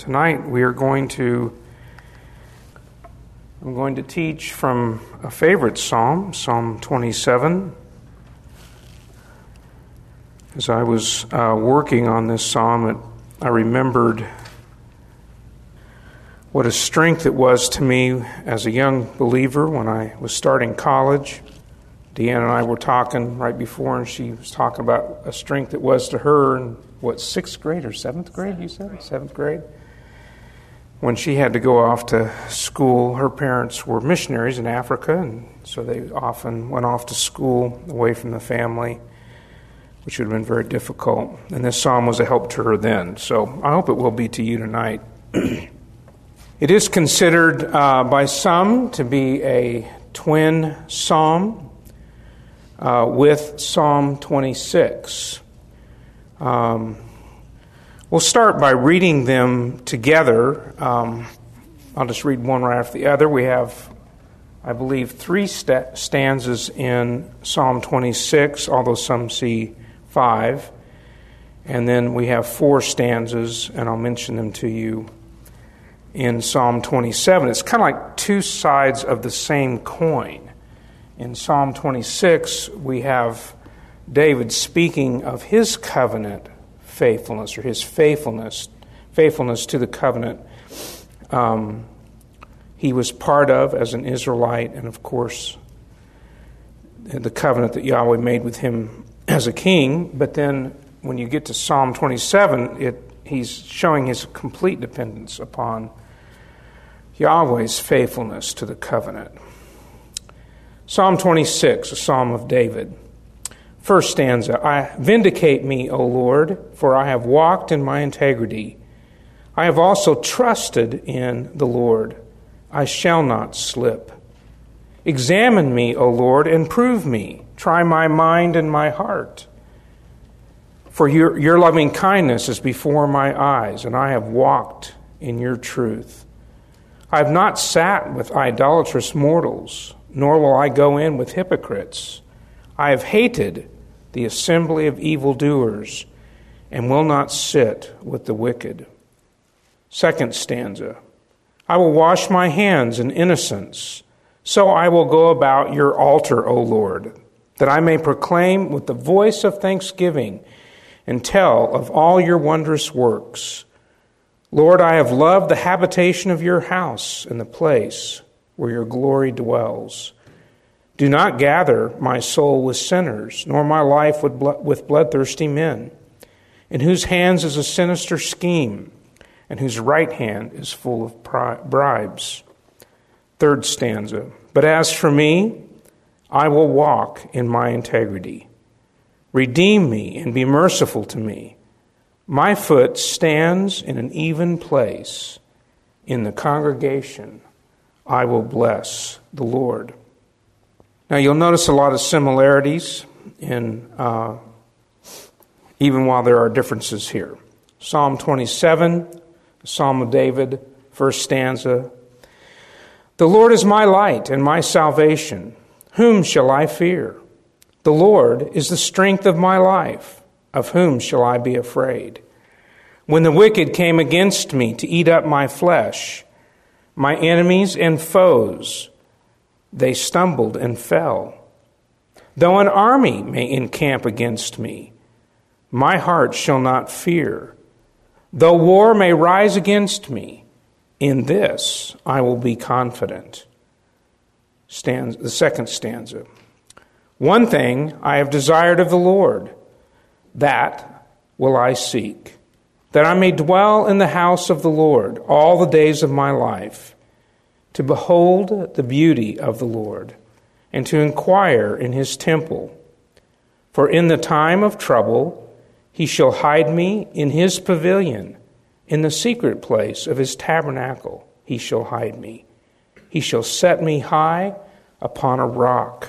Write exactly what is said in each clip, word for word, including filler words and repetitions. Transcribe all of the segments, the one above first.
Tonight we are going to, I'm going to teach from a favorite psalm, Psalm twenty-seven. As I was uh, working on this psalm, it, I remembered what a strength it was to me as a young believer when I was starting college. Deanna and I were talking right before, and she was talking about a strength it was to her in, what, sixth grade or seventh grade, you said? Seventh grade? When she had to go off to school. Her parents were missionaries in Africa, and so they often went off to school away from the family, which would have been very difficult. And this psalm was a help to her then. So I hope it will be to you tonight. It is considered uh, by some to be a twin psalm uh, with Psalm twenty-six. Um, we'll start by reading them together. Um, I'll just read one right after the other. We have, I believe, three st- stanzas in Psalm twenty-six, although some see five. And then we have four stanzas, and I'll mention them to you in Psalm twenty-seven. It's kind of like two sides of the same coin. In Psalm twenty-six, we have David speaking of his covenant faithfulness, or his faithfulness, faithfulness to the covenant um, he was part of as an Israelite, and of course, the covenant that Yahweh made with him as a king. But then when you get to Psalm twenty-seven, it he's showing his complete dependence upon Yahweh's faithfulness to the covenant. Psalm twenty-six, a psalm of David. First stanza, I vindicate me, O Lord, for I have walked in my integrity. I have also trusted in the Lord. I shall not slip. Examine me, O Lord, and prove me. Try my mind and my heart. For your, your loving kindness is before my eyes, and I have walked in your truth. I have not sat with idolatrous mortals, nor will I go in with hypocrites. I have hated the assembly of evildoers, and will not sit with the wicked. Second stanza, I will wash my hands in innocence, so I will go about your altar, O Lord, that I may proclaim with the voice of thanksgiving and tell of all your wondrous works. Lord, I have loved the habitation of your house and the place where your glory dwells. Do not gather my soul with sinners, nor my life with blood, with bloodthirsty men, in whose hands is a sinister scheme, and whose right hand is full of bribes. Third stanza, but as for me, I will walk in my integrity. Redeem me and be merciful to me. My foot stands in an even place. In the congregation, I will bless the Lord. Now you'll notice a lot of similarities in, uh, even while there are differences here. Psalm twenty-seven, Psalm of David, first stanza. The Lord is my light and my salvation. Whom shall I fear? The Lord is the strength of my life. Of whom shall I be afraid? When the wicked came against me to eat up my flesh, my enemies and foes, they stumbled and fell. Though an army may encamp against me, my heart shall not fear. Though war may rise against me, in this I will be confident. Stanza, the second stanza. One thing I have desired of the Lord, that will I seek, that I may dwell in the house of the Lord all the days of my life, to behold the beauty of the Lord, and to inquire in his temple. For in the time of trouble he shall hide me in his pavilion. In the secret place of his tabernacle he shall hide me. He shall set me high upon a rock.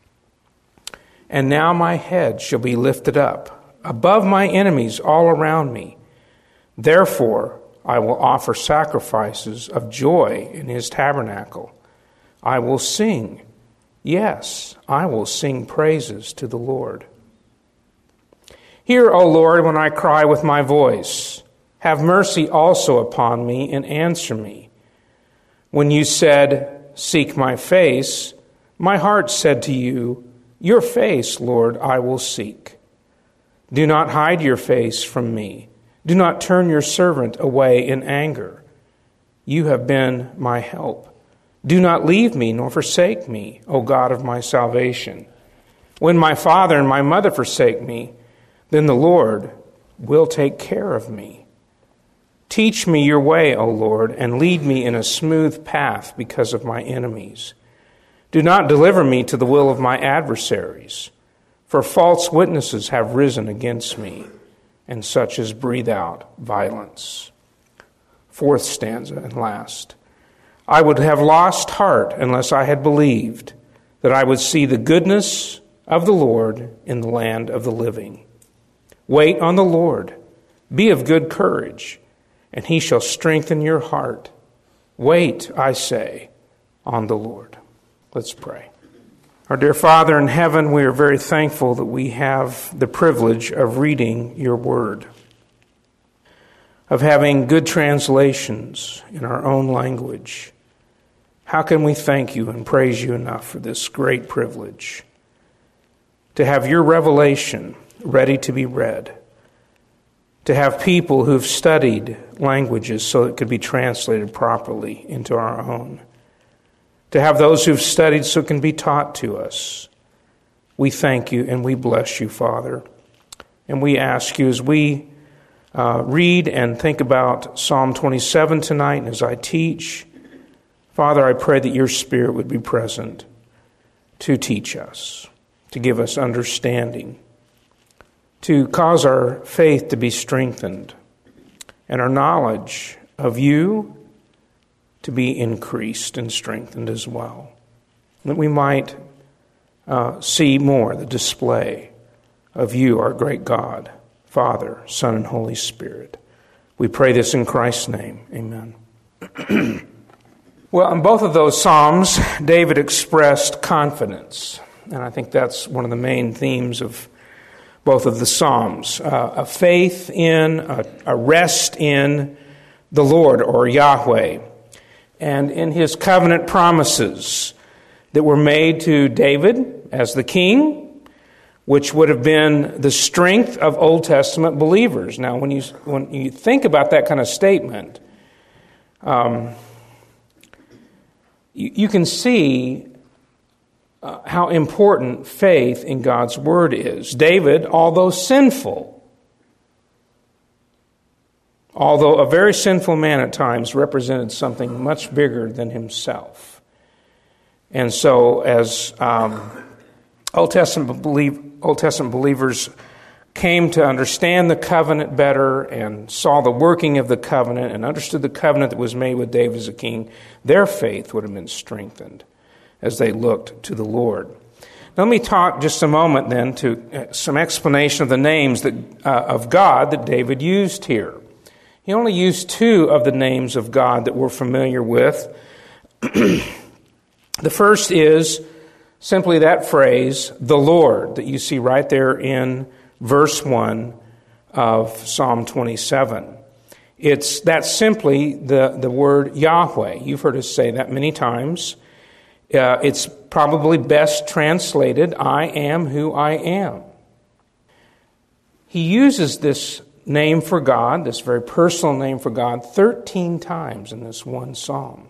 And now my head shall be lifted up above my enemies all around me. Therefore I will offer sacrifices of joy in his tabernacle. I will sing, yes, I will sing praises to the Lord. Hear, O Lord, when I cry with my voice. Have mercy also upon me and answer me. When you said, seek my face, my heart said to you, your face, Lord, I will seek. Do not hide your face from me. Do not turn your servant away in anger. You have been my help. Do not leave me nor forsake me, O God of my salvation. When my father and my mother forsake me, then the Lord will take care of me. Teach me your way, O Lord, and lead me in a smooth path because of my enemies. Do not deliver me to the will of my adversaries, for false witnesses have risen against me, and such as breathe out violence. Fourth stanza and last. I would have lost heart unless I had believed that I would see the goodness of the Lord in the land of the living. Wait on the Lord. Be of good courage, and he shall strengthen your heart. Wait, I say, on the Lord. Let's pray. Our dear Father in heaven, we are very thankful that we have the privilege of reading your word, of having good translations in our own language. How can we thank you and praise you enough for this great privilege to have your revelation ready to be read, to have people who've studied languages so it could be translated properly into our own, to have those who've studied so it can be taught to us. We thank you and we bless you, Father. And we ask you as we uh, read and think about Psalm twenty-seven tonight, and as I teach, Father, I pray that your Spirit would be present to teach us, to give us understanding, to cause our faith to be strengthened, and our knowledge of you to be increased and strengthened as well. That we might uh, see more the display of you, our great God, Father, Son, and Holy Spirit. We pray this in Christ's name. Amen. Well, in both of those Psalms, David expressed confidence. And I think that's one of the main themes of both of the Psalms. Uh, a faith in, a, a rest in the Lord, or Yahweh, and in his covenant promises that were made to David as the king, which would have been the strength of Old Testament believers. Now, when you when you think about that kind of statement, um, you, you can see uh, how important faith in God's Word is. David, although sinful, although a very sinful man at times, represented something much bigger than himself. And so as um, Old Testament believe, Old Testament believers came to understand the covenant better and saw the working of the covenant and understood the covenant that was made with David as a king, their faith would have been strengthened as they looked to the Lord. Now, let me talk just a moment then to some explanation of the names that uh, of God that David used here. He only used two of the names of God that we're familiar with. The first is simply that phrase, the Lord, that you see right there in verse one of Psalm twenty-seven. It's that's simply the, the word Yahweh. You've heard us say that many times. Uh, it's probably best translated, I am who I am. He uses this name for God, this very personal name for God, thirteen times in this one psalm.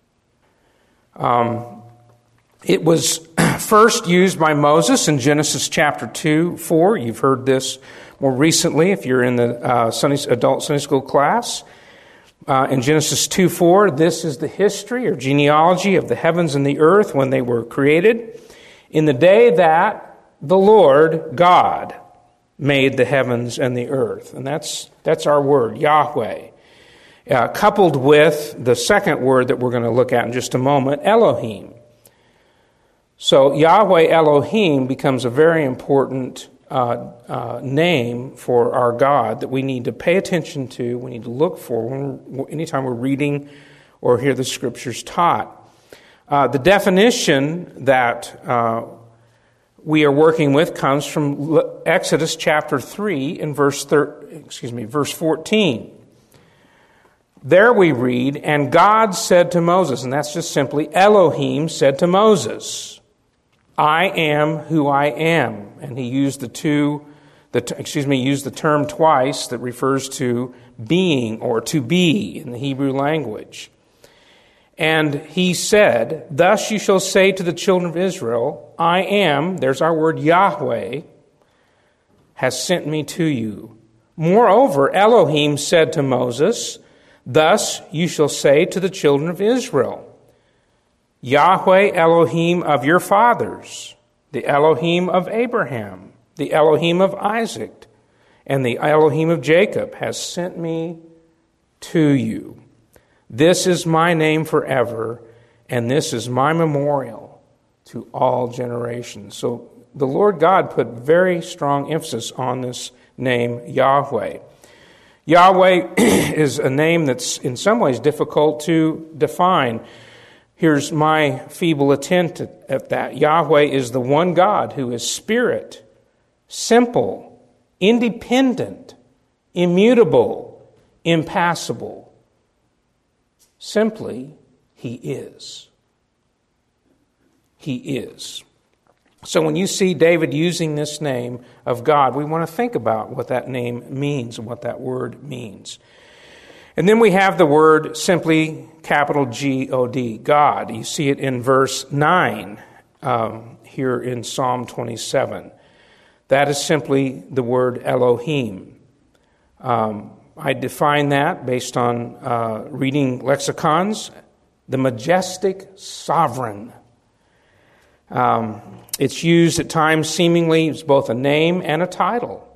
Um, it was first used by Moses in Genesis chapter two, four. You've heard this more recently if you're in the uh, Sunday, adult Sunday school class. Uh, in Genesis two, four, this is the history or genealogy of the heavens and the earth when they were created. In the day that the Lord God made the heavens and the earth. And that's that's our word, Yahweh. Uh, coupled with the second word that we're going to look at in just a moment, Elohim. So Yahweh Elohim becomes a very important uh, uh, name for our God that we need to pay attention to, we need to look for when, anytime we're reading or hear the scriptures taught. Uh, the definition that uh, we are working with comes from Exodus chapter three and verse thir- excuse me, verse fourteen. There we read, and God said to Moses, and that's just simply Elohim said to Moses, I am who I am. And he used the two, the excuse me, used the term twice that refers to being or to be in the Hebrew language. And he said, thus you shall say to the children of Israel, I am, there's our word Yahweh, has sent me to you. Moreover, Elohim said to Moses, thus you shall say to the children of Israel, Yahweh Elohim of your fathers, the Elohim of Abraham, the Elohim of Isaac, and the Elohim of Jacob has sent me to you. This is my name forever, and this is my memorial to all generations. So the Lord God put very strong emphasis on this name, Yahweh. Yahweh is a name that's in some ways difficult to define. Here's my feeble attempt at that. Yahweh is the one God who is spirit, simple, independent, immutable, impassible. Simply, He is. He is. So when you see David using this name of God, we want to think about what that name means and what that word means. And then we have the word simply capital G O D, God. You see it in verse nine um, here in Psalm twenty-seven. That is simply the word Elohim. Um, I define that based on uh, reading lexicons, the majestic sovereign. Um, it's used at times seemingly as both a name and a title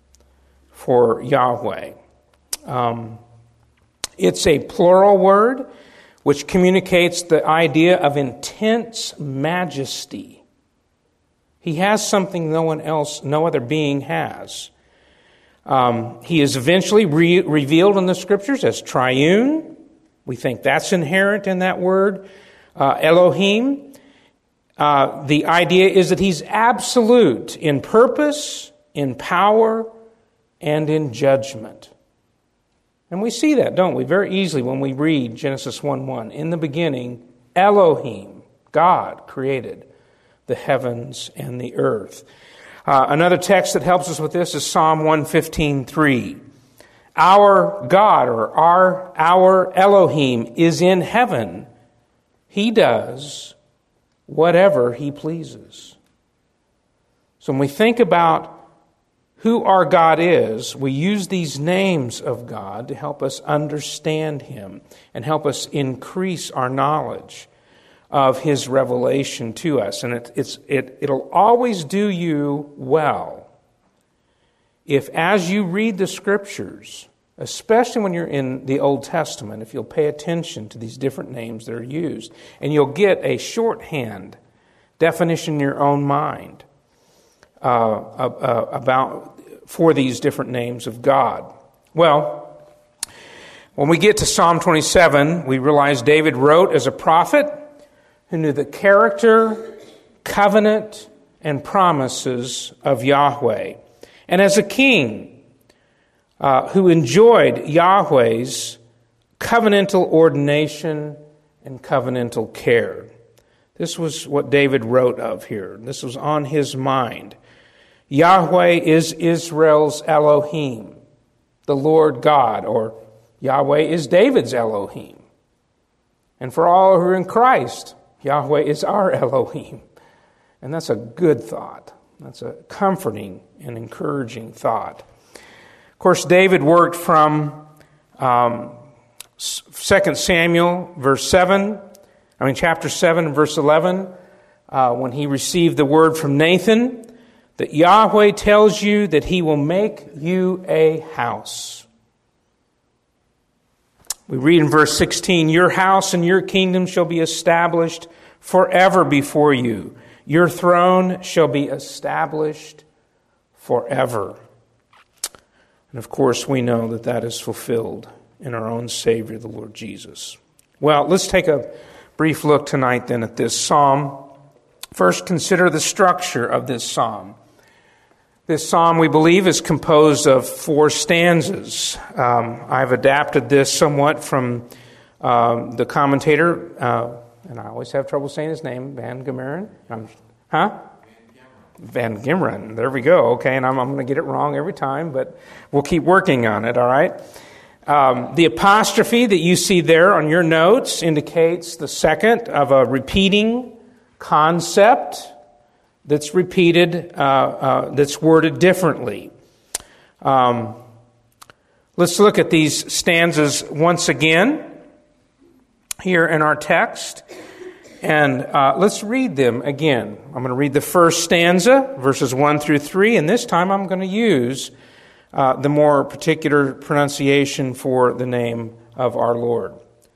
for Yahweh. Um, it's a plural word which communicates the idea of intense majesty. He has something no one else, no other being has. Um, he is eventually re- revealed in the Scriptures as triune. We think that's inherent in that word, uh, Elohim. Uh, the idea is that He's absolute in purpose, in power, and in judgment. And we see that, don't we, very easily when we read Genesis one one. In the beginning, Elohim, God, created the heavens and the earth. Uh, another text that helps us with this is Psalm one fifteen three. Our God, or our, our Elohim, is in heaven. He does whatever He pleases. So when we think about who our God is, we use these names of God to help us understand Him and help us increase our knowledge of His revelation to us. And it, it's, it, it'll always do you well if, as you read the Scriptures, especially when you're in the Old Testament, if you'll pay attention to these different names that are used, and you'll get a shorthand definition in your own mind uh, uh, about for these different names of God. Well, when we get to Psalm twenty-seven, we realize David wrote as a prophet who knew the character, covenant, and promises of Yahweh. And as a king uh, who enjoyed Yahweh's covenantal ordination and covenantal care. This was what David wrote of here. This was on his mind. Yahweh is Israel's Elohim, the Lord God, or Yahweh is David's Elohim. And for all who are in Christ, Yahweh is our Elohim. And that's a good thought. That's a comforting and encouraging thought. Of course, David worked from um, Second Samuel, verse seven, I mean, chapter seven, verse eleven, uh, when he received the word from Nathan, that Yahweh tells you that He will make you a house. We read in verse sixteen, your house and your kingdom shall be established forever before you. Your throne shall be established forever. And of course, we know that that is fulfilled in our own Savior, the Lord Jesus. Well, let's take a brief look tonight then at this psalm. First, consider the structure of this psalm. This psalm, we believe, is composed of four stanzas. Um, I've adapted this somewhat from um, the commentator, uh, and I always have trouble saying his name, Van Gemeren. Um, huh? Van Gemeren. There we go. Okay, and I'm, I'm going to get it wrong every time, but we'll keep working on it, all right? Um, the apostrophe that you see there on your notes indicates the second of a repeating concept that's repeated, uh, uh, that's worded differently. Um, let's look at these stanzas once again here in our text, and uh, let's read them again. I'm going to read the first stanza, verses one through three, and this time I'm going to use uh, the more particular pronunciation for the name of our Lord.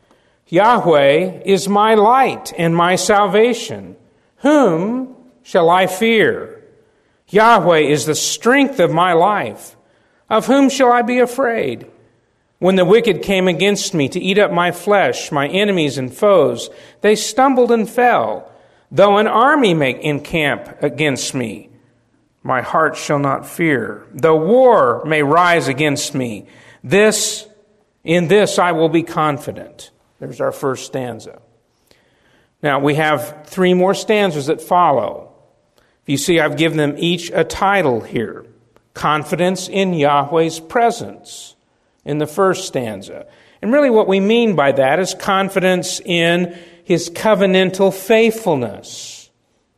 Yahweh is my light and my salvation. Whom shall I fear? Yahweh is the strength of my life. Of whom shall I be afraid? When the wicked came against me to eat up my flesh, my enemies and foes, they stumbled and fell. Though an army may encamp against me, my heart shall not fear. Though war may rise against me, this, in this I will be confident. There's our first stanza. Now we have three more stanzas that follow. You see, I've given them each a title here. Confidence in Yahweh's presence in the first stanza. And really what we mean by that is confidence in His covenantal faithfulness.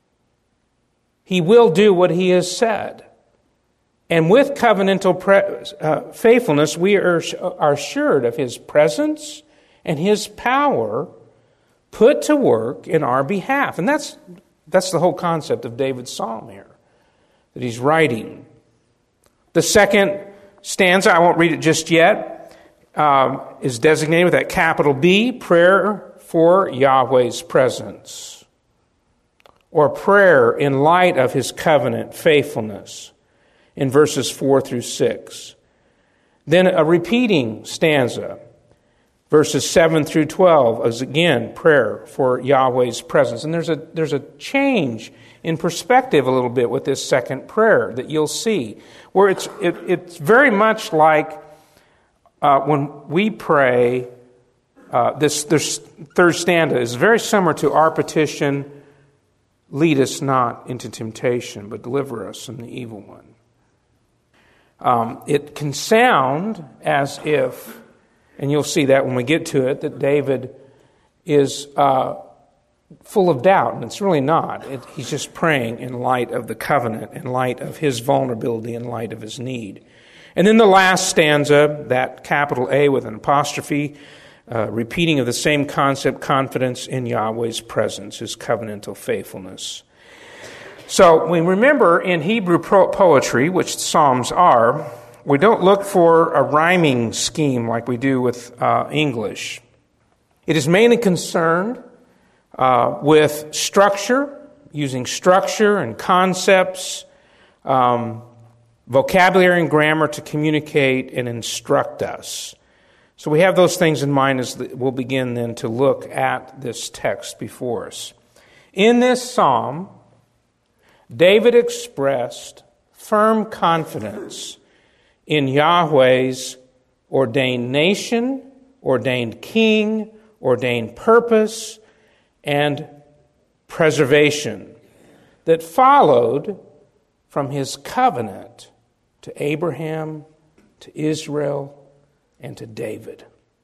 He will do what He has said. And with covenantal pre- uh, faithfulness, we are, are assured of His presence and His power put to work in our behalf. And that's That's the whole concept of David's psalm here that he's writing. The second stanza, I won't read it just yet, um, is designated with that capital B, prayer for Yahweh's presence, or prayer in light of His covenant faithfulness in verses four through six. Then a repeating stanza, verses seven through twelve, is again prayer for Yahweh's presence. And there's a there's a change in perspective a little bit with this second prayer that you'll see, where it's it, it's very much like uh, when we pray. Uh, this this third stanza is very similar to our petition: "Lead us not into temptation, but deliver us from the evil one." Um, it can sound as if, and you'll see that when we get to it, that David is uh, full of doubt, and it's really not. It, he's just praying in light of the covenant, in light of his vulnerability, in light of his need. And then the last stanza, that capital A with an apostrophe, uh, repeating of the same concept, confidence in Yahweh's presence, His covenantal faithfulness. So we remember in Hebrew poetry, which Psalms are, we don't look for a rhyming scheme like we do with uh, English. It is mainly concerned uh, with structure, using structure and concepts, um, vocabulary and grammar to communicate and instruct us. So we have those things in mind as we'll begin then to look at this text before us. In this psalm, David expressed firm confidence in Yahweh's ordained nation, ordained king, ordained purpose, and preservation that followed from His covenant to Abraham, to Israel, and to David.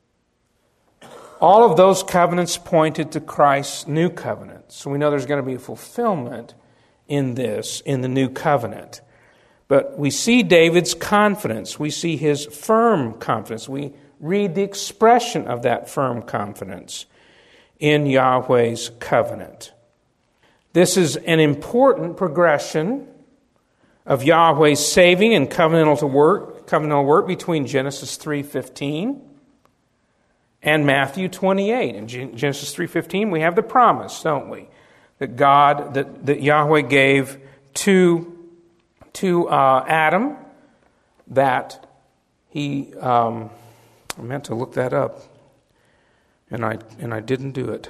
All of those covenants pointed to Christ's new covenant. So we know there's going to be a fulfillment in this, in the new covenant. But we see David's confidence. We see his firm confidence. We read the expression of that firm confidence in Yahweh's covenant. This is an important progression of Yahweh's saving and covenantal work, covenantal work between Genesis three fifteen and Matthew twenty-eight. In Genesis three fifteen, we have the promise, don't we? That God, that, that Yahweh gave to, to uh, Adam, that he, um, I meant to look that up, and I and I didn't do it.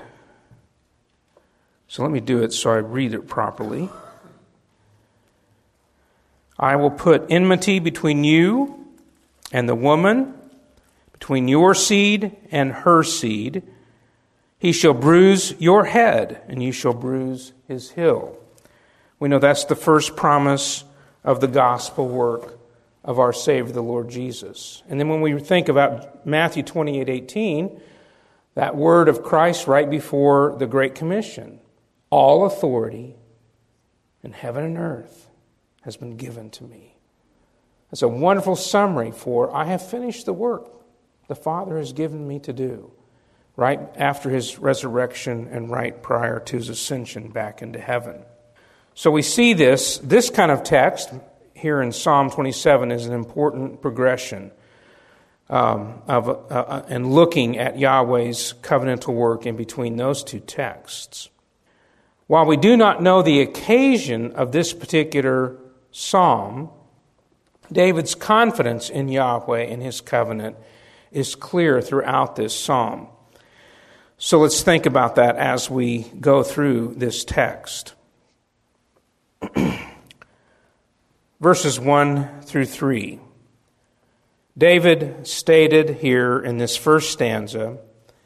So let me do it so I read it properly. I will put enmity between you and the woman, between your seed and her seed. He shall bruise your head, and you shall bruise his heel. We know that's the first promise of the gospel work of our Savior, the Lord Jesus. And then when we think about Matthew twenty-eight eighteen, that word of Christ right before the Great Commission, all authority in heaven and earth has been given to me. That's a wonderful summary for I have finished the work the Father has given me to do, right after his resurrection and right prior to his ascension back into heaven. So we see this, this kind of text here in Psalm twenty-seven is an important progression um, of uh, and looking at Yahweh's covenantal work in between those two texts. While we do not know the occasion of this particular psalm, David's confidence in Yahweh and his covenant is clear throughout this psalm. So let's think about that as we go through this text. Verses one through three. David stated here in this first stanza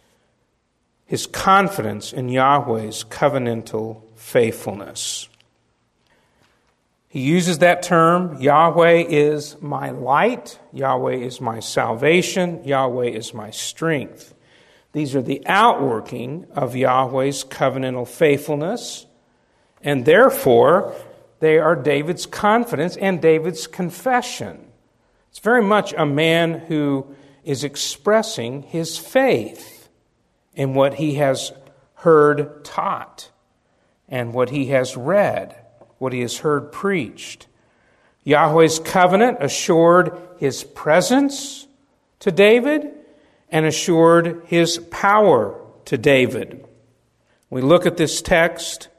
his confidence in Yahweh's covenantal faithfulness. He uses that term, Yahweh is my light, Yahweh is my salvation, Yahweh is my strength. These are the outworking of Yahweh's covenantal faithfulness, and therefore they are David's confidence and David's confession. It's very much a man who is expressing his faith in what he has heard taught and what he has read, what he has heard preached. Yahweh's covenant assured his presence to David and assured his power to David. We look at this text.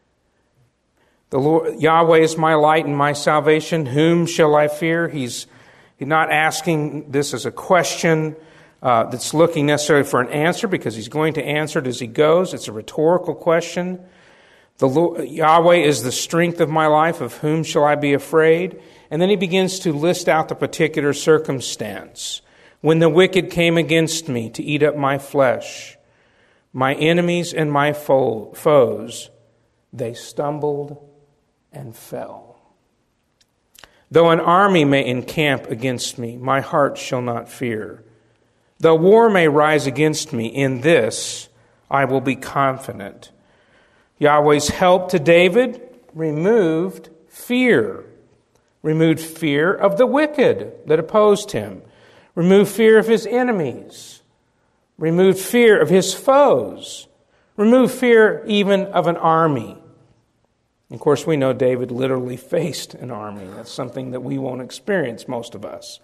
The Lord, Yahweh is my light and my salvation. Whom shall I fear? He's, he's not asking this as a question uh, that's looking necessarily for an answer, because he's going to answer it as he goes. It's a rhetorical question. The Lord, Yahweh is the strength of my life. Of whom shall I be afraid? And then he begins to list out the particular circumstance. When the wicked came against me to eat up my flesh, my enemies and my fo- foes, they stumbled and fell. Though an army may encamp against me, my heart shall not fear. Though war may rise against me, in this I will be confident. Yahweh's help to David removed fear. Removed fear of the wicked that opposed him. Removed fear of his enemies. Removed fear of his foes. Removed fear even of an army. Of course, we know David literally faced an army. That's something that we won't experience, most of us.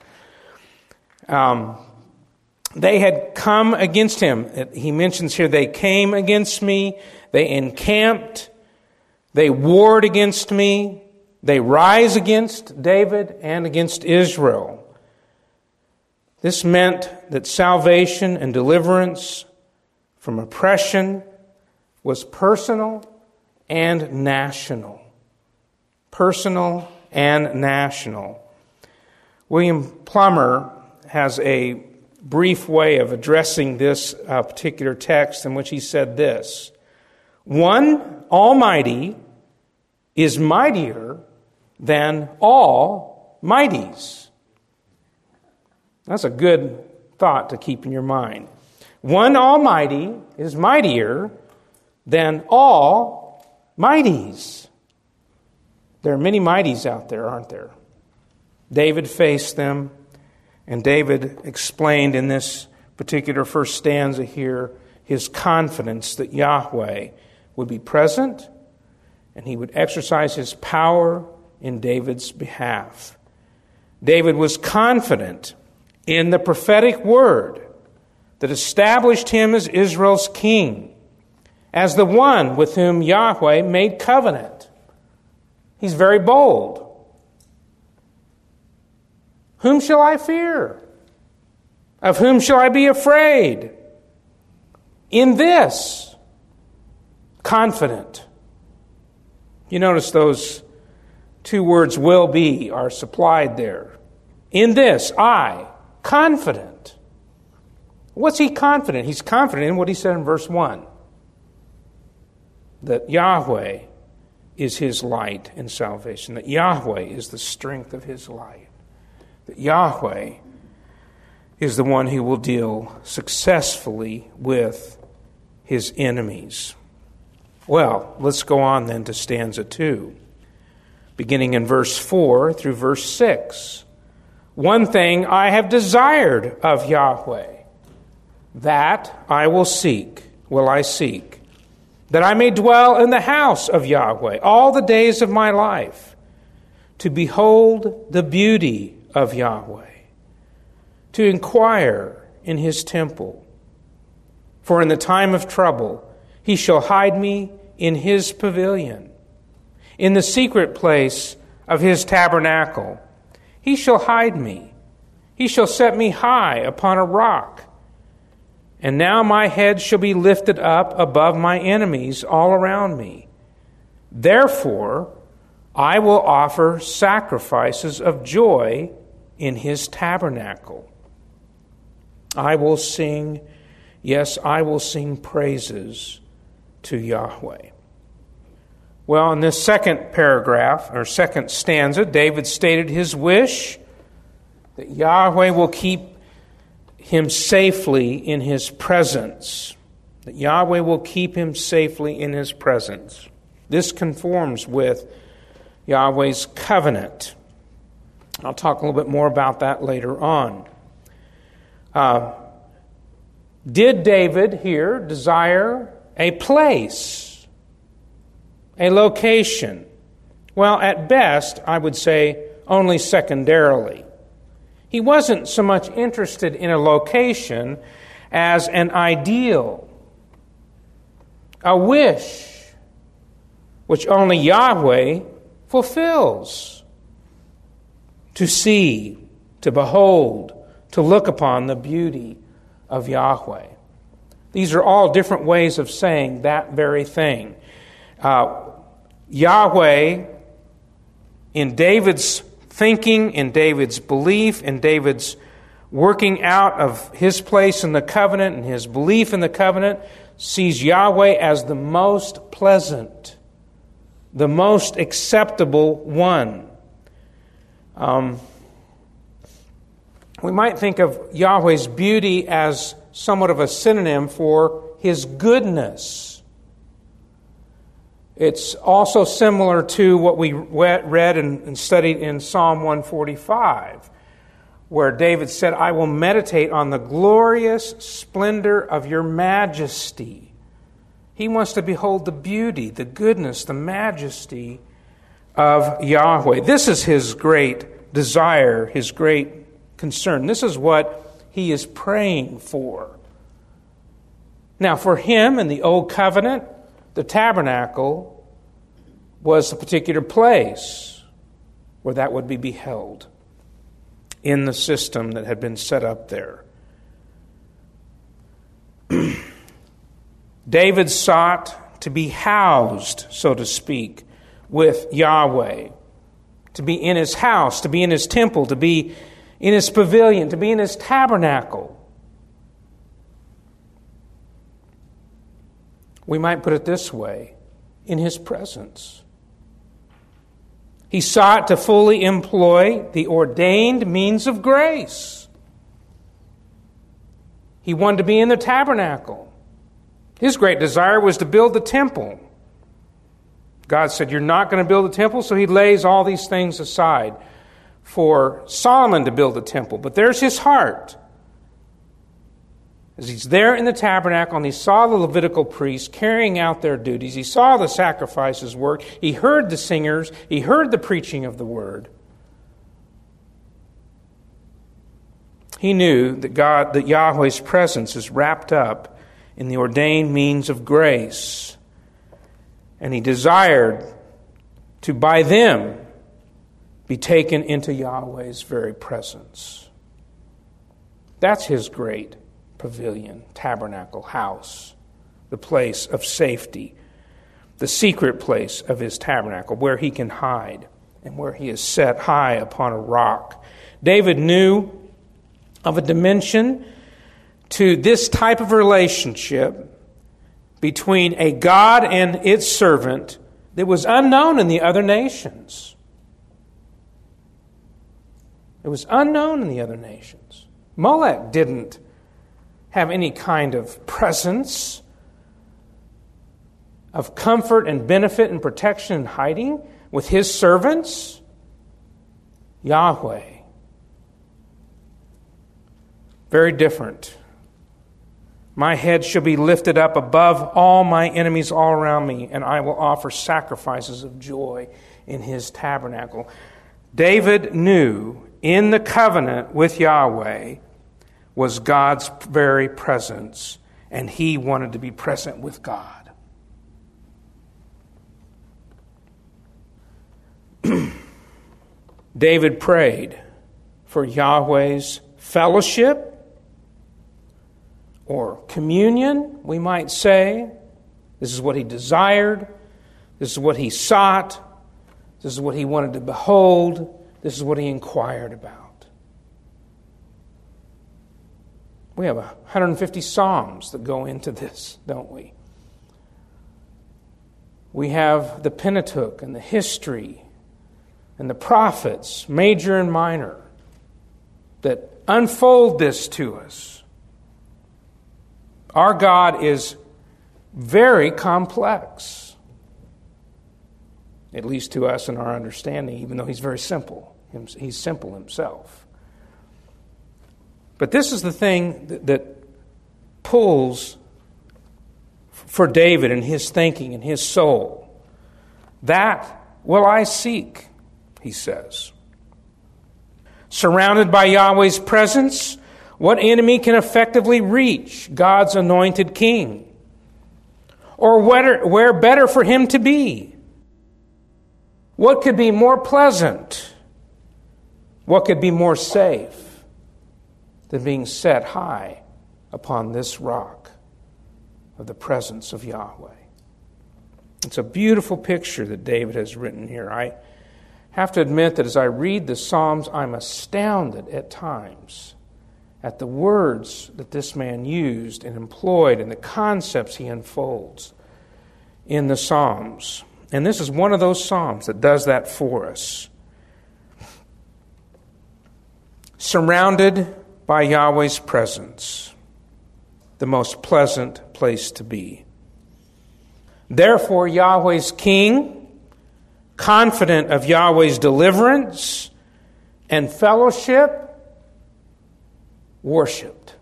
Um, they had come against him. He mentions here, they came against me. They encamped. They warred against me. They rise against David and against Israel. This meant that salvation and deliverance from oppression was personal and national. Personal and national. William Plummer has a brief way of addressing this uh, particular text in which he said this: one Almighty is mightier than all mighties. That's a good thought to keep in your mind. One Almighty is mightier than all mighties. There are many mighties out there, aren't there? David faced them, and David explained in this particular first stanza here his confidence that Yahweh would be present and he would exercise his power in David's behalf. David was confident in the prophetic word that established him as Israel's king, as the one with whom Yahweh made covenant. He's very bold. Whom shall I fear? Of whom shall I be afraid? In this, confident. You notice those Two words, will be, are supplied there. In this, I, confident. What's he confident? He's confident in what he said in verse one. That Yahweh is his light and salvation. That Yahweh is the strength of his life. That Yahweh is the one who will deal successfully with his enemies. Well, let's go on then to stanza two. Beginning in verse four through verse six. One thing I have desired of Yahweh, that I will seek, will I seek, that I may dwell in the house of Yahweh all the days of my life, to behold the beauty of Yahweh, to inquire in his temple. For in the time of trouble he shall hide me in his pavilion. In the secret place of his tabernacle he shall hide me. He shall set me high upon a rock. And now my head shall be lifted up above my enemies all around me. Therefore I will offer sacrifices of joy in his tabernacle. I will sing, yes, I will sing praises to Yahweh. Well, in this second paragraph, or second stanza, David stated his wish that Yahweh will keep him safely in his presence. That Yahweh will keep him safely in his presence. This conforms with Yahweh's covenant. I'll talk a little bit more about that later on. Uh, did David here desire a place? A location? Well, at best, I would say only secondarily. He wasn't so much interested in a location as an ideal, a wish, which only Yahweh fulfills. To see, to behold, to look upon the beauty of Yahweh. These are all different ways of saying that very thing. Uh, Yahweh, in David's thinking, in David's belief, in David's working out of his place in the covenant and his belief in the covenant, sees Yahweh as the most pleasant, the most acceptable one. Um, we might think of Yahweh's beauty as somewhat of a synonym for his goodness. It's also similar to what we read and studied in Psalm one forty-five, where David said, I will meditate on the glorious splendor of your majesty. He wants to behold the beauty, the goodness, the majesty of Yahweh. This is his great desire, his great concern. This is what he is praying for. Now, for him in the Old Covenant, the tabernacle was a particular place where that would be beheld in the system that had been set up there. David sought to be housed, so to speak, with Yahweh, to be in his house, to be in his temple, to be in his pavilion, to be in his tabernacle. We might put it this way, in his presence. He sought to fully employ the ordained means of grace. He wanted to be in the tabernacle. His great desire was to build the temple. God said, you're not going to build the temple, so he lays all these things aside for Solomon to build the temple. But there's his heart. As he's there in the tabernacle and he saw the Levitical priests carrying out their duties, he saw the sacrifices work, he heard the singers, he heard the preaching of the word. He knew that God, that Yahweh's presence is wrapped up in the ordained means of grace. And he desired to, by them, be taken into Yahweh's very presence. That's his great pavilion, tabernacle, house, the place of safety, the secret place of his tabernacle where he can hide and where he is set high upon a rock. David knew of a dimension to this type of relationship between a God and its servant that was unknown in the other nations. It was unknown in the other nations. Molech didn't have any kind of presence of comfort and benefit and protection and hiding with his servants. Yahweh. Very different. My head shall be lifted up above all my enemies all around me, and I will offer sacrifices of joy in his tabernacle. David knew in the covenant with Yahweh was God's very presence, and he wanted to be present with God. David prayed for Yahweh's fellowship or communion, we might say. This is what he desired. This is what he sought. This is what he wanted to behold. This is what he inquired about. We have one hundred fifty psalms that go into this, don't we? We have the Pentateuch and the history and the prophets, major and minor, that unfold this to us. Our God is very complex, at least to us in our understanding, even though he's very simple. He's simple himself. But this is the thing that, that pulls for David and his thinking and his soul. That will I seek, he says. Surrounded by Yahweh's presence, what enemy can effectively reach God's anointed king? Or where, where better for him to be? What could be more pleasant? What could be more safe than being set high upon this rock of the presence of Yahweh? It's a beautiful picture that David has written here. I have to admit that as I read the Psalms, I'm astounded at times at the words that this man used and employed and the concepts he unfolds in the Psalms. And this is one of those Psalms that does that for us. Surrounded by Yahweh's presence, the most pleasant place to be. Therefore, Yahweh's king, confident of Yahweh's deliverance and fellowship, worshipped.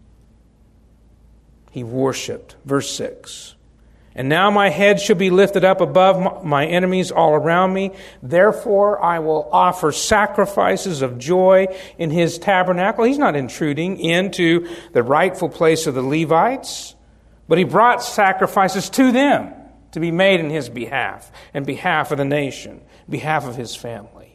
He worshipped. Verse six. And now my head shall be lifted up above my enemies all around me. Therefore I will offer sacrifices of joy in his tabernacle. He's not intruding into the rightful place of the Levites, but he brought sacrifices to them to be made in his behalf, and behalf of the nation, behalf of his family.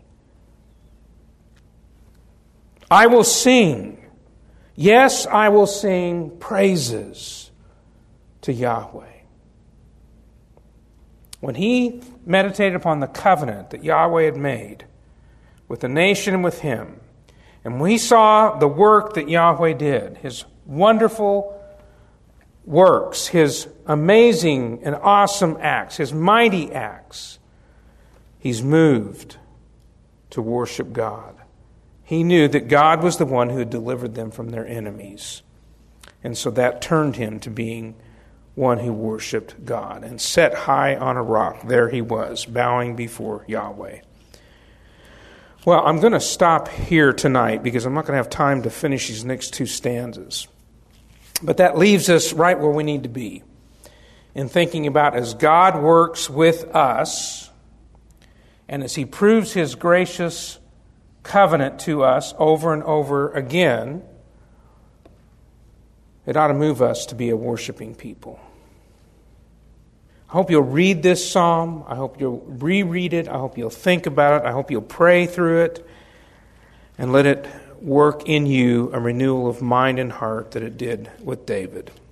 I will sing. Yes, I will sing praises to Yahweh. When he meditated upon the covenant that Yahweh had made with the nation and with him, and we saw the work that Yahweh did, his wonderful works, his amazing and awesome acts, his mighty acts, he's moved to worship God. He knew that God was the one who had delivered them from their enemies. And so that turned him to being one who worshiped God. And set high on a rock, there he was, bowing before Yahweh. Well, I'm going to stop here tonight because I'm not going to have time to finish these next two stanzas. But that leaves us right where we need to be in thinking about as God works with us and as he proves his gracious covenant to us over and over again, it ought to move us to be a worshiping people. I hope you'll read this psalm. I hope you'll reread it. I hope you'll think about it. I hope you'll pray through it and let it work in you a renewal of mind and heart that it did with David.